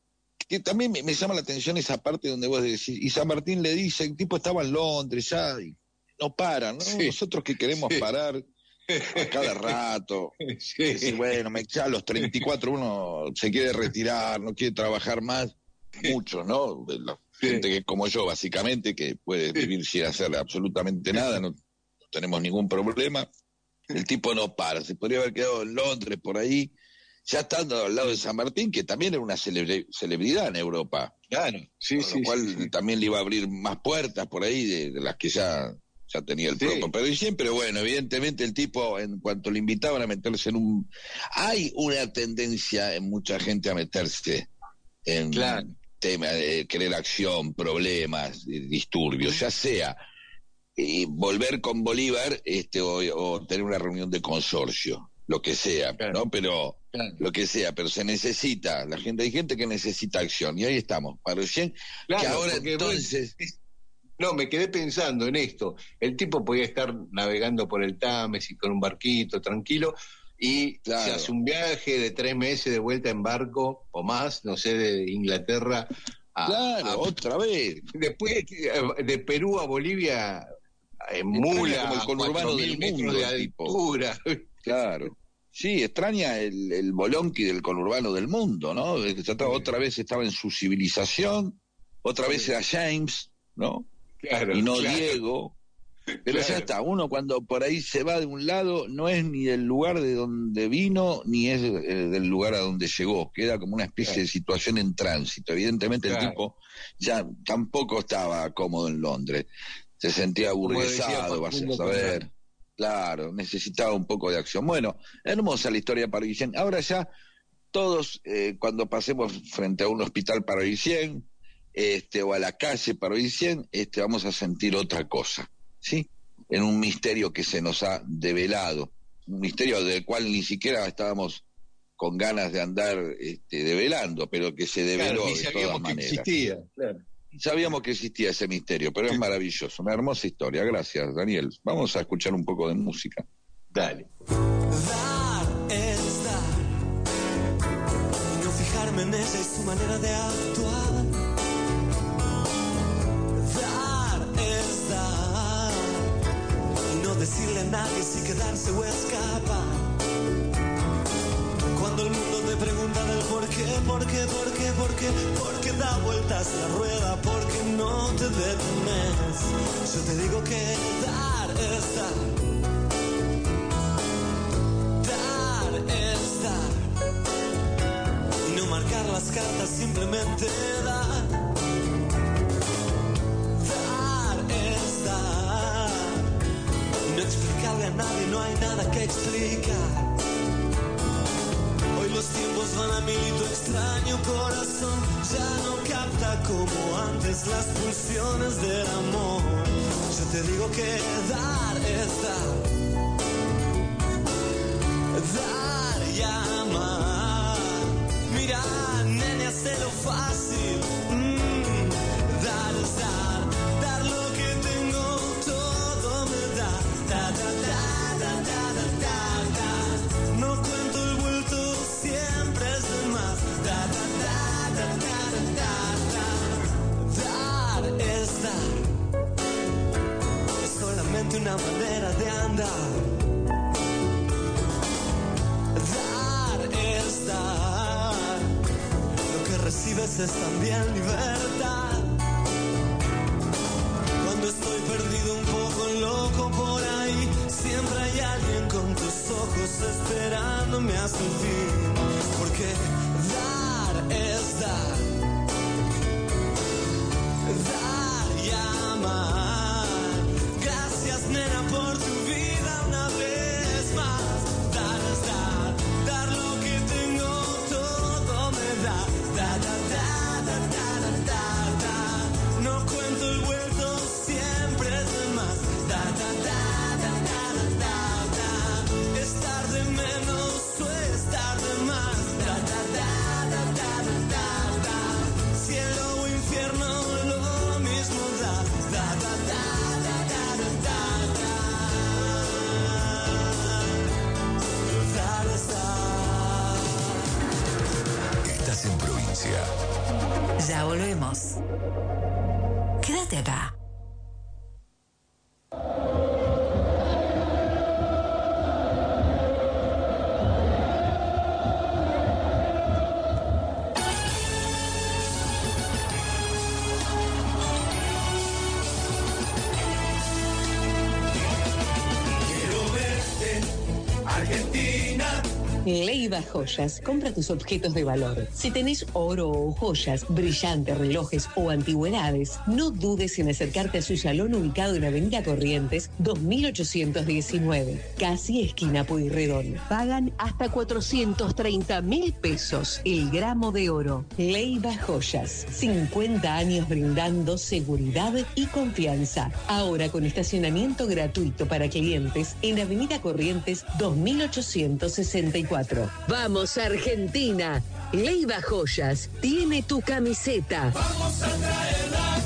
que también me llama la atención esa parte donde vos decís, y San Martín le dice, el tipo estaba en Londres ya, y no paran, ¿no? Sí. Nosotros que queremos parar a cada rato, decir, bueno, ya a los 34 uno se quiere retirar, no quiere trabajar más, muchos, ¿no? La gente que como yo, básicamente, que puede vivir sin hacer absolutamente nada, no tenemos ningún problema. El tipo no para, se podría haber quedado en Londres por ahí, ya estando al lado de San Martín, que también era una celebridad en Europa. Claro, con lo cual también le iba a abrir más puertas por ahí de las que ya tenía el propio Parisien, pero bueno, evidentemente el tipo, en cuanto le invitaban a meterse en un... Hay una tendencia en mucha gente a meterse en temas de querer acción, problemas, disturbios, ya sea volver con Bolívar o tener una reunión de consorcio, lo que sea, ¿no? Pero lo que sea, pero se necesita, hay gente que necesita acción, y ahí estamos, Parisien, que ahora entonces... No, me quedé pensando en esto. El tipo podía estar navegando por el Támesis con un barquito tranquilo y se hace un viaje de 3 meses de vuelta en barco o más, no sé, de Inglaterra a otra vez. Después de Perú a Bolivia en mula, como el conurbano del mundo de altura. Claro. Sí, extraña el bolonqui del conurbano del mundo, ¿no? Otra vez estaba en su civilización, otra vez era James, ¿no? Claro, y no Diego, pero ya está, uno cuando por ahí se va de un lado no es ni del lugar de donde vino ni es del lugar a donde llegó, queda como una especie de situación en tránsito. Evidentemente el tipo ya tampoco estaba cómodo en Londres, se sentía aburguesado, vas a saber, claro, necesitaba un poco de acción. Bueno, hermosa la historia de Parisien. Ahora ya todos cuando pasemos frente a un hospital Parisien o a la calle Parisien, vamos a sentir otra cosa, ¿sí? En un misterio que se nos ha develado, un misterio del cual ni siquiera estábamos con ganas de andar develando, pero que se develó de todas maneras. Existía, Sabíamos que existía ese misterio, pero es maravilloso, una hermosa historia. Gracias, Daniel. Vamos a escuchar un poco de música. Dale. Dar es dar, y no fijarme en ella y su manera de actuar. Decirle a nadie si quedarse o escapar. Cuando el mundo te pregunta del por qué da vueltas la rueda, porque no te detenes. Yo te digo que dar es dar. Dar es dar. Y no marcar las cartas, simplemente dar. Dar es dar. No explicarle a nadie, no hay nada que explicar. Hoy los tiempos van a mil y tu extraño corazón ya no capta como antes las pulsiones del amor. Yo te digo que dar es dar. Dar y amar. Mira, nene, hazlo fácil. Dar es dar. Dar lo que tengo, todo me da. No cuento el vuelto, siempre es de más. Dar es dar. Es solamente una manera de andar. Dar es dar. Lo que recibes es también libertad. Cuando estoy perdido, un poco loco por ahí, siempre hay alguien con tus ojos esperándome hasta el fin. Porque dar es dar. Dar y amar. Gracias, nena, por tu vida una vez más. Dar es dar. Dar lo que tengo, todo me da. Da, da, da, da, da, da, da, da. No cuento el vuelto, siempre es de más. Da, da, da. Estar de menos o estar de más. Da, da, da, da, da, da, da. Cielo o infierno, lo mismo da. Da, da, da, da, da, da, da. Dar es dar. Estás en provincia. Ya volvemos. Quédate acá. Leiva Joyas, compra tus objetos de valor. Si tenés oro o joyas, brillantes, relojes o antigüedades, no dudes en acercarte a su salón ubicado en Avenida Corrientes, 2819, casi esquina Pueyrredón. Pagan hasta 430.000 pesos el gramo de oro. Leiva Joyas, 50 años brindando seguridad y confianza. Ahora con estacionamiento gratuito para clientes en Avenida Corrientes, 2864. Vamos Argentina, Leiva Joyas tiene tu camiseta. Vamos a traer la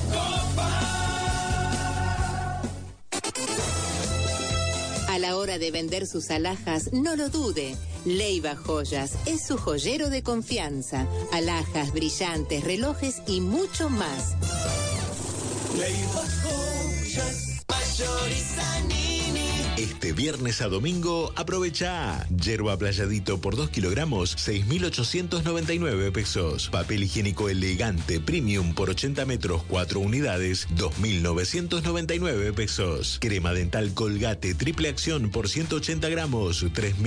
copa. A la hora de vender sus alhajas, no lo dude. Leiva Joyas es su joyero de confianza. Alhajas, brillantes, relojes y mucho más. Leiva Joyas, Mayorizanini. Este viernes a domingo, aprovecha. Yerba Playadito por 2 kilogramos, 6.899 pesos. Papel higiénico elegante premium por 80 metros, 4 unidades, 2.999 pesos. Crema dental Colgate triple acción por 180 gramos,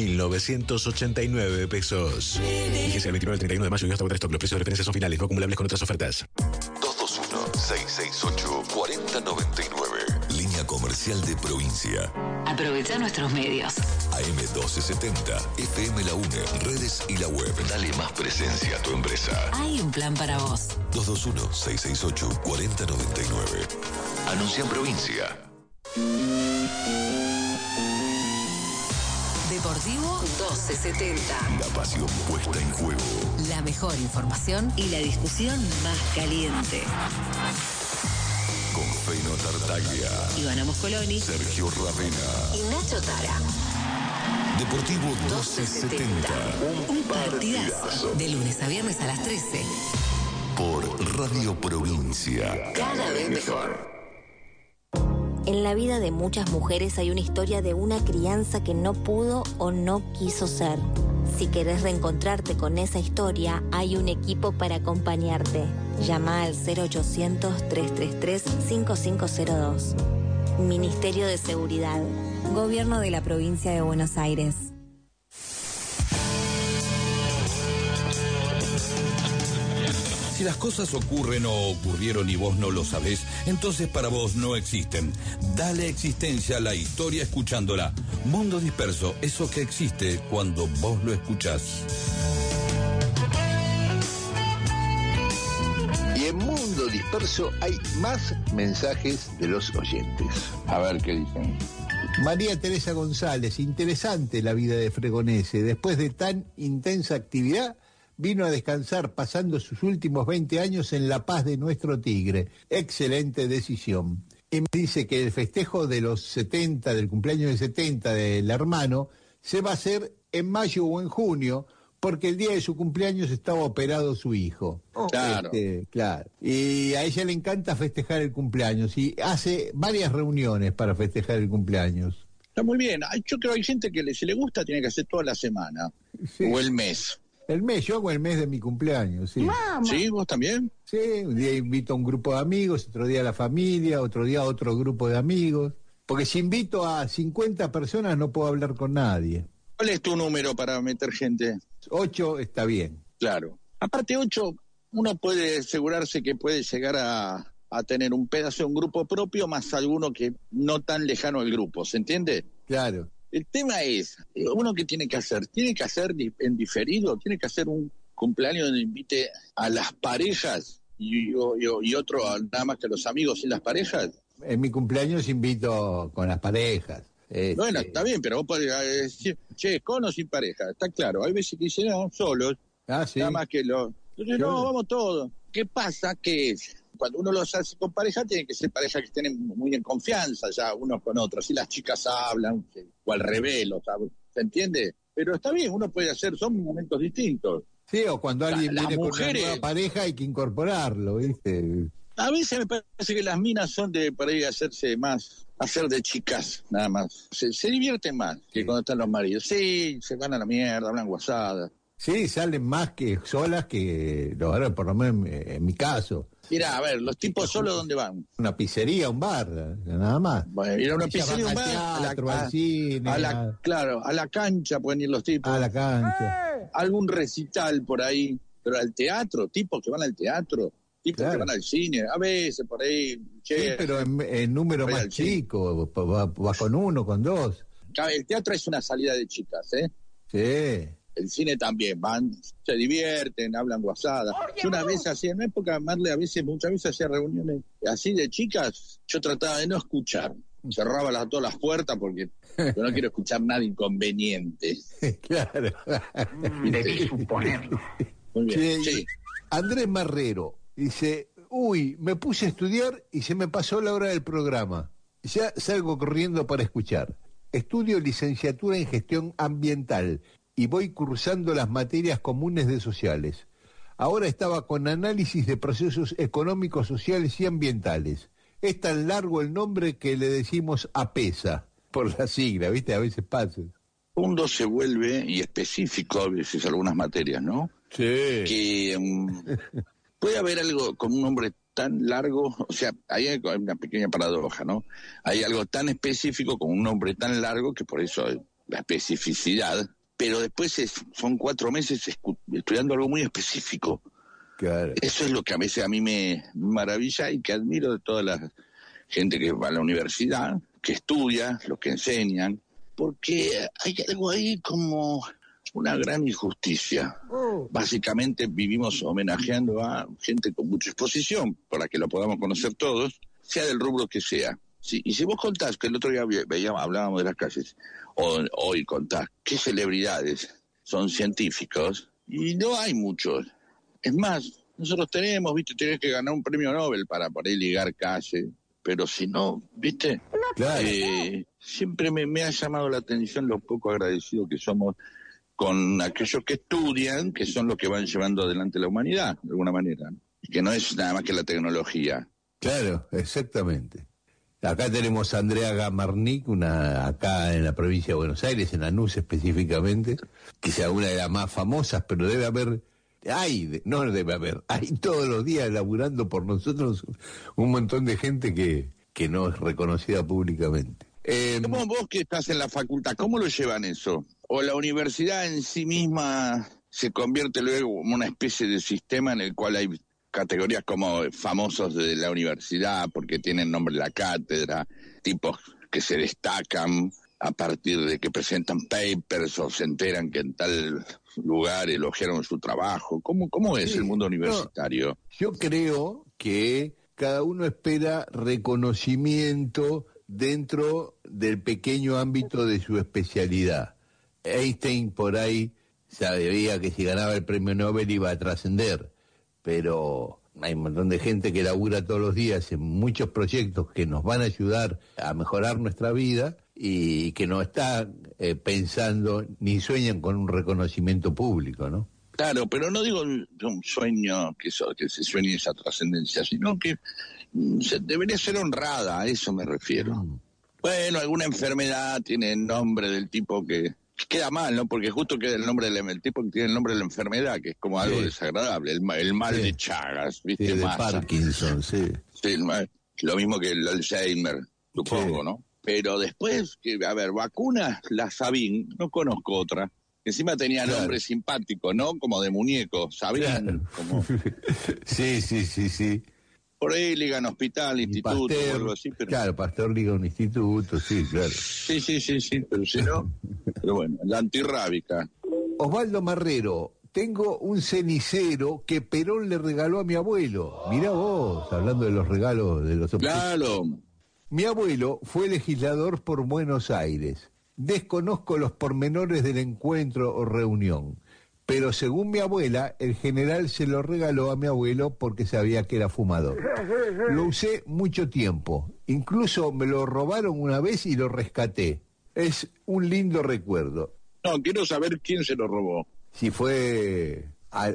3.989 pesos. Fíjese el 29 al 31 de mayo y hasta agotar stock. Los precios de referencia son finales, no acumulables con otras ofertas. 221-668-4099. Línea comercial de provincia. Aprovecha nuestros medios. AM1270, FM La UNE, redes y la web. Dale más presencia a tu empresa. Hay un plan para vos. 221-668-4099. Anuncia en provincia. Deportivo 1270. La pasión puesta en juego. La mejor información y la discusión más caliente. Con Feno Tartaglia, Ivana Moscoloni, Sergio Ravena y Nacho Tara. Deportivo 1270. Un partidazo. De lunes a viernes a las 13. Por Radio Provincia. Cada vez mejor. En la vida de muchas mujeres hay una historia de una crianza que no pudo o no quiso ser. Si querés reencontrarte con esa historia, hay un equipo para acompañarte. Llama al 0800-333-5502. Ministerio de Seguridad. Gobierno de la Provincia de Buenos Aires. Si las cosas ocurren o ocurrieron y vos no lo sabés, entonces para vos no existen. Dale existencia a la historia escuchándola. Mundo Disperso, eso que existe cuando vos lo escuchás. Y en Mundo Disperso hay más mensajes de los oyentes. A ver qué dicen. María Teresa González, interesante la vida de Fregonese. Después de tan intensa actividad, vino a descansar pasando sus últimos 20 años en la paz de nuestro Tigre. Excelente decisión. Y me dice que el festejo de los 70, del cumpleaños de 70 del hermano, se va a hacer en mayo o en junio, porque el día de su cumpleaños estaba operado su hijo. Claro. Claro. Y a ella le encanta festejar el cumpleaños y hace varias reuniones para festejar el cumpleaños. Está muy bien. Yo creo que hay gente que si le gusta tiene que hacer toda la semana. Sí. O el mes. El mes, yo hago el mes de mi cumpleaños, sí. ¡Mamá! ¿Sí? ¿Vos también? Sí, un día invito a un grupo de amigos, otro día a la familia, otro día a otro grupo de amigos. Porque si invito a 50 personas no puedo hablar con nadie. ¿Cuál es tu número para meter gente? 8 está bien. Claro. Aparte 8, uno puede asegurarse que puede llegar a tener un pedazo de un grupo propio más alguno que no tan lejano al grupo, ¿se entiende? Claro. El tema es, uno que tiene que hacer en diferido, tiene que hacer un cumpleaños donde invite a las parejas y otro nada más que a los amigos y las parejas. En mi cumpleaños invito con las parejas. Bueno, está bien, pero vos podés decir, che, con o sin pareja, está claro. Hay veces que dicen, no, solos, sí. Nada más que Entonces, no, vamos todos. ¿Qué pasa? Que cuando uno los hace con pareja, tienen que ser parejas que estén muy en confianza ya unos con otros. Si las chicas hablan, o al revés, ¿se entiende? Pero está bien, uno puede hacer, son momentos distintos. Sí, o cuando alguien las viene mujeres, con una nueva pareja hay que incorporarlo, ¿viste? A veces me parece que las minas son de para ir a hacer de chicas, nada más. Se divierten más que cuando están los maridos. Sí, se van a la mierda, hablan guasadas. Sí, salen más que solas que los varones, por lo menos en mi caso. Mirá, a ver, los tipos solos, ¿dónde van? Una pizzería, un bar, nada más. Bueno, ir a una pizzería, un bar, al cine. Claro, a la cancha pueden ir los tipos. A la cancha. Algún recital por ahí, pero al teatro, tipos que van al teatro, tipos que van al cine, a veces por ahí. Che, sí, pero en número más chico, va con uno, con dos. El teatro es una salida de chicas, ¿eh? Sí. El cine también, van, se divierten, hablan guasadas. Yo una vez hacía, en una época, Marle, muchas veces hacía reuniones así de chicas, yo trataba de no escuchar. Cerraba todas las puertas porque yo no quiero escuchar nada inconveniente. Claro. Debí suponerlo. Muy bien, sí. Andrés Marrero dice, me puse a estudiar y se me pasó la hora del programa. Ya salgo corriendo para escuchar. Estudio licenciatura en gestión ambiental y voy cursando las materias comunes de sociales. Ahora estaba con análisis de procesos económicos, sociales y ambientales. Es tan largo el nombre que le decimos APESA, por la sigla, ¿viste? A veces pasa. Mundo se vuelve, y específico a veces algunas materias, ¿no? Sí. Que puede haber algo con un nombre tan largo, o sea, hay una pequeña paradoja, ¿no? Hay algo tan específico con un nombre tan largo que por eso la especificidad, pero después son 4 meses estudiando algo muy específico. Claro. Eso es lo que a veces a mí me maravilla y que admiro de toda la gente que va a la universidad, que estudia, los que enseñan, porque hay algo ahí como una gran injusticia. Básicamente vivimos homenajeando a gente con mucha exposición, para que lo podamos conocer todos, sea del rubro que sea. Sí, y si vos contás, que el otro día hablábamos de las calles, hoy contás qué celebridades son científicos, y no hay muchos. Es más, nosotros tenés que ganar un premio Nobel para poder ligar calle, pero si no, ¿viste? Claro. Siempre me ha llamado la atención lo poco agradecidos que somos con aquellos que estudian, que son los que van llevando adelante la humanidad, de alguna manera, y que no es nada más que la tecnología. Claro, exactamente. Acá tenemos a Andrea Gamarnik, acá en la provincia de Buenos Aires, en Lanús específicamente, que sea una de las más famosas, pero hay todos los días laburando por nosotros un montón de gente que no es reconocida públicamente. ¿Cómo vos que estás en la facultad, cómo lo llevan eso? ¿O la universidad en sí misma se convierte luego en una especie de sistema en el cual hay categorías como famosos de la universidad porque tienen nombre de la cátedra, tipos que se destacan a partir de que presentan papers o se enteran que en tal lugar elogiaron su trabajo? ¿Cómo es el mundo universitario? No, yo creo que cada uno espera reconocimiento dentro del pequeño ámbito de su especialidad. Einstein por ahí sabía que si ganaba el premio Nobel iba a trascender, pero hay un montón de gente que labura todos los días en muchos proyectos que nos van a ayudar a mejorar nuestra vida y que no está pensando ni sueñan con un reconocimiento público, ¿no? Claro, pero no digo un sueño que se sueñe esa trascendencia, sino que debería ser honrada, a eso me refiero. Bueno, alguna enfermedad tiene el nombre del tipo que queda mal, ¿no? Porque justo queda el nombre del tipo que tiene el nombre de la enfermedad, que es como algo desagradable, el mal de Chagas, ¿viste? Sí, de Parkinson, sí. Sí, lo mismo que el Alzheimer, supongo, ¿no? Pero después, vacunas, la Sabin, no conozco otra. Encima tenía nombre simpático, ¿no? Como de muñeco, Sabin. Claro. Como... Sí. Por ahí ligan hospital, instituto, Pasteur, o algo así. Pero... Claro, Pasteur liga un instituto, sí, claro. Sí, pero si no... Pero bueno, la antirrábica. Osvaldo Marrero, tengo un cenicero que Perón le regaló a mi abuelo. Mirá vos, hablando de los regalos de los objetos. Claro. Mi abuelo fue legislador por Buenos Aires. Desconozco los pormenores del encuentro o reunión, pero según mi abuela, el general se lo regaló a mi abuelo porque sabía que era fumador. Lo usé mucho tiempo, incluso me lo robaron una vez y lo rescaté. Es un lindo recuerdo. No, quiero saber quién se lo robó. Si fue a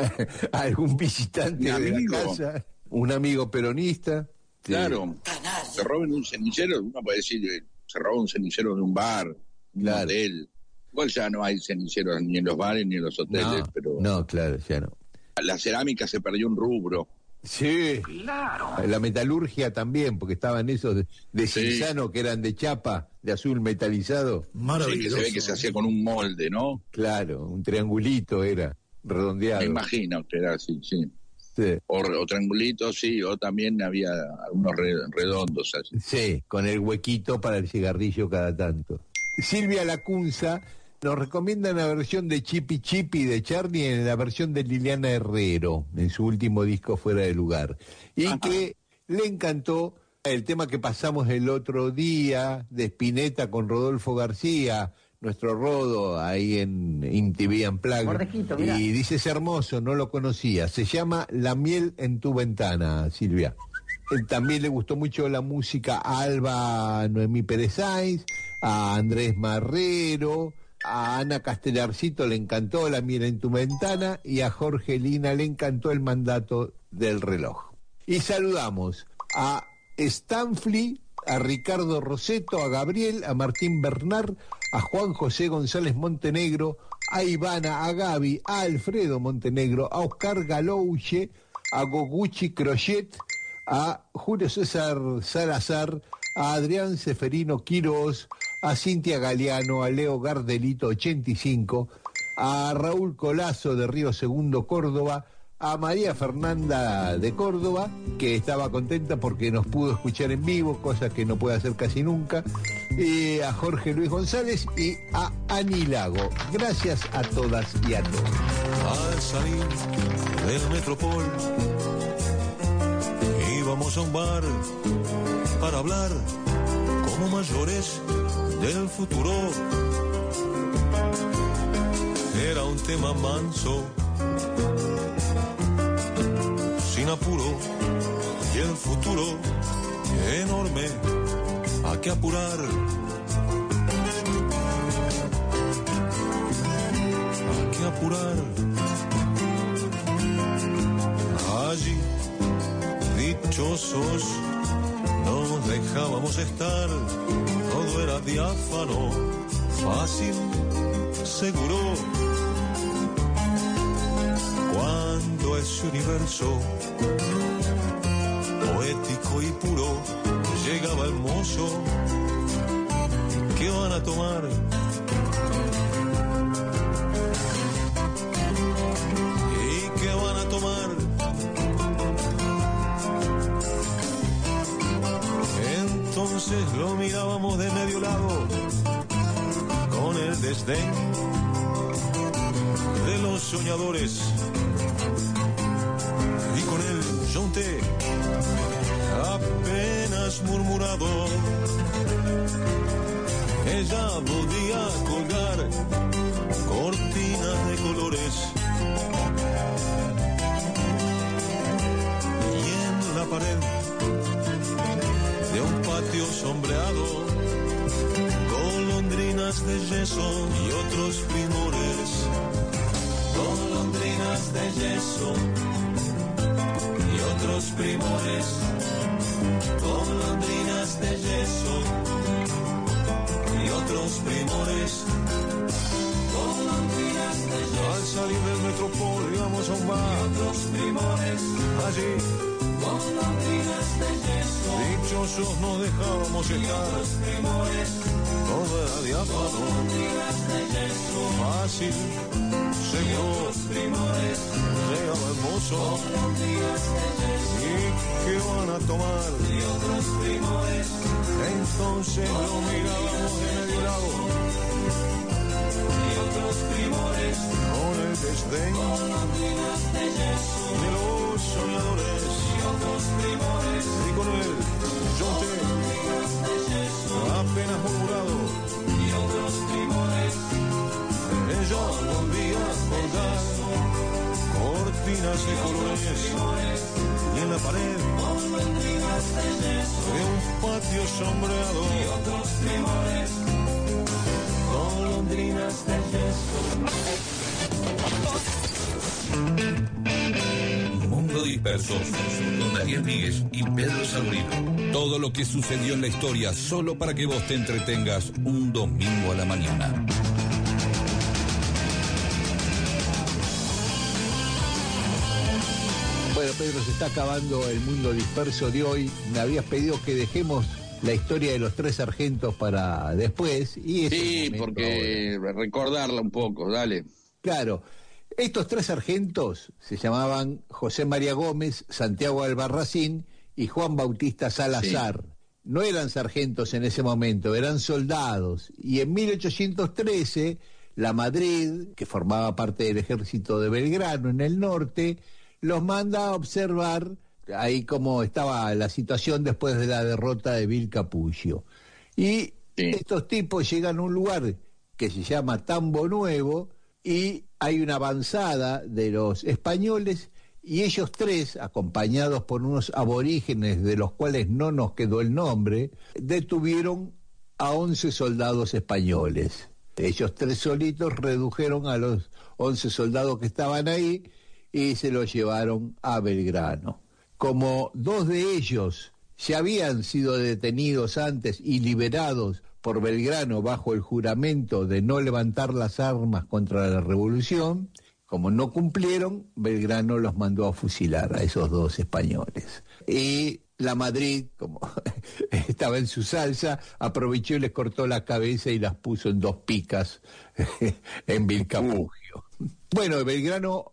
algún visitante de la casa, un amigo peronista. Claro, se roben un cenicero, uno puede decir, se roba un cenicero de un bar, un hotel. Igual ya no hay ceniceros ni en los bares ni en los hoteles, pero... No, claro, ya no. La cerámica se perdió un rubro. Sí, claro. La metalurgia también, porque estaban esos de Cinzano que eran de chapa, de azul metalizado. Maravilloso. Sí, que se ve que se hacía con un molde, ¿no? Claro, un triangulito era, redondeado. Me imagino que era así, sí. O triangulitos, sí, o también había algunos redondos así. Sí, con el huequito para el cigarrillo cada tanto. Silvia Lacunza nos recomienda la versión de Chipi Chipi de Charlie en la versión de Liliana Herrero, en su último disco Fuera de Lugar. Y que le encantó el tema que pasamos el otro día de Spinetta con Rodolfo García, nuestro Rodo, ahí en MTV Unplugged. Y dice, es hermoso, no lo conocía. Se llama La miel en tu ventana, Silvia. También le gustó mucho la música a Alba Noemí Pérez Sainz, a Andrés Marrero, a Ana Castellarcito le encantó La miel en tu ventana y a Jorge Lina le encantó El mandato del reloj. Y saludamos a Stanfli, a Ricardo Roseto, a Gabriel, a Martín Bernard, a Juan José González Montenegro, a Ivana, a Gaby, a Alfredo Montenegro, a Oscar Galouche, a Goguchi Crochet, a Julio César Salazar, a Adrián Seferino Quiroz, a Cintia Galeano, a Leo Gardelito 85, a Raúl Colazo de Río Segundo, Córdoba, a María Fernanda de Córdoba, que estaba contenta porque nos pudo escuchar en vivo, cosa que no puede hacer casi nunca, y a Jorge Luis González y a Ani Lago. Gracias a todas y a todos. Al salir del Metropol, íbamos a un bar para hablar como mayores del futuro. Era un tema manso, sin apuro, y el futuro enorme, hay que apurar. Hay que apurar. Allí, dichosos, nos dejábamos estar, todo era diáfano, fácil, seguro. Cuando ese universo poético y puro llegaba el mozo, ¿qué van a tomar? ¿Y qué van a tomar? Entonces lo mirábamos de medio lado, con el desdén de los soñadores, y con el yonte apenas murmurado. Ella podía colgar cortinas de colores, y en la pared de un patio sombreado, golondrinas de yeso y otros primores. Golondrinas de yeso y otros primores. Golondrinas de yeso y otros primores. Golondrinas de yeso. Al salir del Metropol íbamos a un bar. Y otros primores. Allí. Golondrinas de yeso. Dichosos nos dejábamos estar. Y otros primores. Todo era diáfano. Golondrinas de yeso. Fácil. Seguro, llegaba el mozo. ¿Y qué van a tomar? Y otros primores. Entonces lo mirábamos de medio lado. Y otros primores. Con el desdén de los soñadores. Y otros primores. Y con el yonte apenas murmurado. Y otros primores. Ella volvía a colgar cortinas de colores, y en la pared de un patio sombreado, y otros primores, golondrinas de yeso. Mundo Disperso, con Daniel Míguez y Pedro Sabrino. Todo lo que sucedió en la historia solo para que vos te entretengas un domingo a la mañana. Bueno, Pedro, se está acabando el Mundo Disperso de hoy. Me habías pedido que dejemos la historia de los 3 sargentos para después. Y sí, porque recordarla un poco, dale. Claro, estos 3 sargentos se llamaban José María Gómez, Santiago Albarracín y Juan Bautista Salazar. Sí. No eran sargentos en ese momento, eran soldados. Y en 1813, la Madrid, que formaba parte del ejército de Belgrano en el norte, los manda a observar ahí cómo estaba la situación después de la derrota de Vilcapugio. Y estos tipos llegan a un lugar que se llama Tambo Nuevo y hay una avanzada de los españoles y ellos 3, acompañados por unos aborígenes de los cuales no nos quedó el nombre, detuvieron a 11 soldados españoles. Ellos 3 solitos redujeron a los 11 soldados que estaban ahí y se los llevaron a Belgrano. Como 2 de ellos ya habían sido detenidos antes y liberados por Belgrano bajo el juramento de no levantar las armas contra la revolución, como no cumplieron, Belgrano los mandó a fusilar a esos 2 españoles. Y la Madrid, como estaba en su salsa, aprovechó y les cortó la cabeza y las puso en 2 picas en Vilcapugio. Bueno, Belgrano,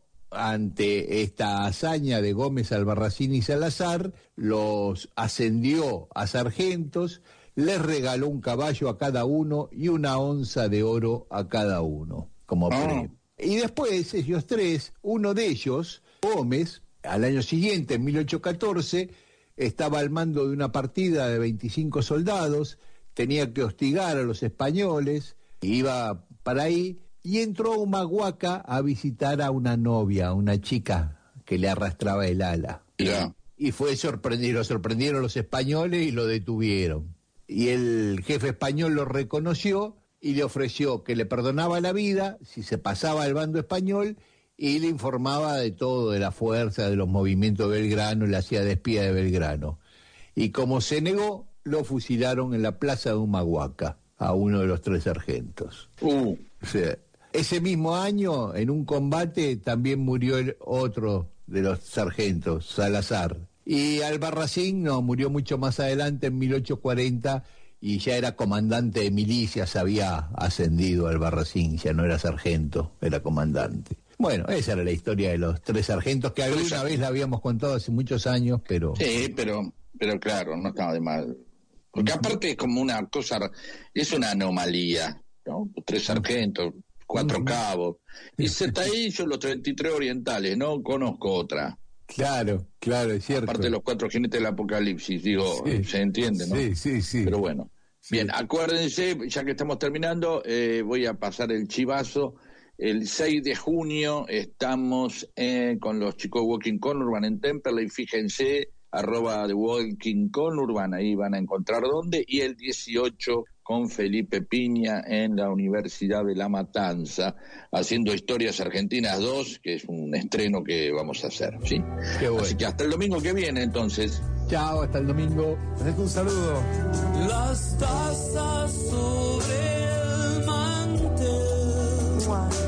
ante esta hazaña de Gómez, Albarracín y Salazar, los ascendió a sargentos, les regaló un caballo a cada uno y 1 onza de oro a cada uno, como premio. Y después, ellos 3, uno de ellos, Gómez, al año siguiente, en 1814, estaba al mando de una partida de 25 soldados, tenía que hostigar a los españoles, iba para ahí, y entró a Humahuaca a visitar a una novia, una chica que le arrastraba el ala. Yeah. Y fue sorprendido, lo sorprendieron los españoles y lo detuvieron. Y el jefe español lo reconoció y le ofreció que le perdonaba la vida si se pasaba al bando español y le informaba de todo, de la fuerza, de los movimientos de Belgrano, le hacía de espía de Belgrano. Y como se negó, lo fusilaron en la plaza de Humahuaca a uno de los 3 sargentos. O sea, ese mismo año, en un combate, también murió el otro de los sargentos, Salazar. Y Albarracín murió mucho más adelante, en 1840, y ya era comandante de milicias, había ascendido Albarracín, ya no era sargento, era comandante. Bueno, esa era la historia de los 3 sargentos, que alguna vez la habíamos contado hace muchos años, pero... Sí, pero claro, no estaba de mal. Porque aparte es como una cosa, es una anomalía, ¿no? 3 sargentos, 4 cabos. Y se está ahí, yo los 33 orientales, no conozco otra. Claro, es cierto. Aparte de los 4 jinetes del apocalipsis, digo, se entiende, ¿no? Sí. Pero bueno. Sí. Bien, acuérdense, ya que estamos terminando, voy a pasar el chivazo. El 6 de junio estamos con los chicos de Walking Conurban en Temperley, fíjense, @ The Walking Conurban, ahí van a encontrar dónde, y el 18 con Felipe Piña en la Universidad de La Matanza, haciendo Historias Argentinas 2, que es un estreno que vamos a hacer, ¿sí? Qué bueno. Así que hasta el domingo que viene, entonces. Chao, hasta el domingo. Les dejo un saludo. Las tazas sobre el mantel.